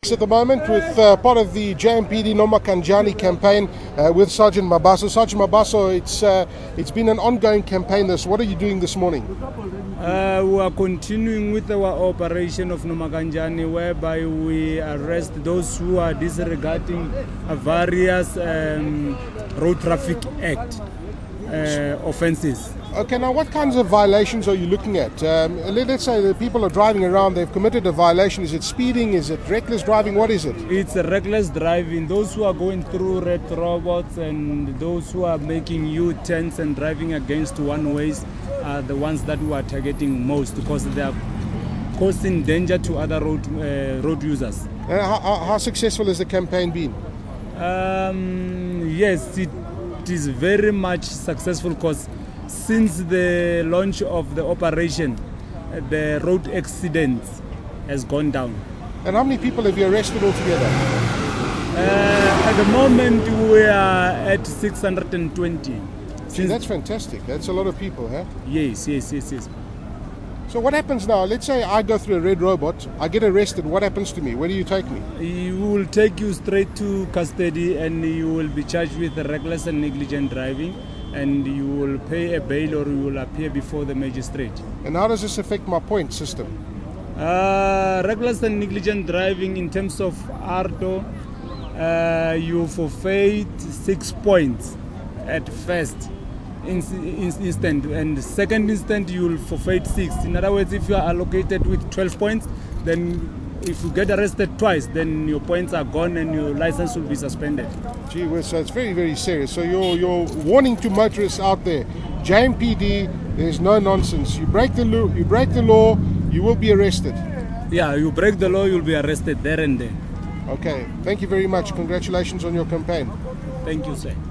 Parks at the moment with part of the JMPD Nomakanjani campaign with Sergeant Mabaso. Sergeant Mabaso, it's been an ongoing campaign. What are you doing this morning? We are continuing with our operation of Nomakanjani, whereby we arrest those who are disregarding various Road Traffic Act offences. Okay, now what kinds of violations are you looking at? Let's say the people are driving around, they've committed a violation. Is it speeding? Is it reckless driving? What is it? It's reckless driving. Those who are going through red robots and those who are making U-turns and driving against one-ways are the ones that we are targeting most, because they are causing danger to other road users. How successful has the campaign been? Yes, it is very much successful, because since the launch of the operation, the road accidents has gone down. And how many people have you arrested altogether? At the moment, we are at 620. See, that's fantastic. That's a lot of people, huh? Yes. So what happens now? Let's say I go through a red robot, I get arrested. What happens to me? Where do you take me? We will take you straight to custody, and you will be charged with reckless and negligent driving, and you will pay a bail or you will appear before the magistrate. And how does this affect my point system? Reckless and negligent driving, in terms of ARTO, you forfeit 6 points at first instant, and second instant you will forfeit 6. In other words, if you are allocated with 12 points, then if you get arrested twice, then your points are gone and your license will be suspended. Gee whiz, so it's very, very serious. So you're warning to motorists out there, JMPD, there's no nonsense. You break the law, you will be arrested. Yeah, you break the law, you'll be arrested there and then. Okay, thank you very much. Congratulations on your campaign. Thank you, sir.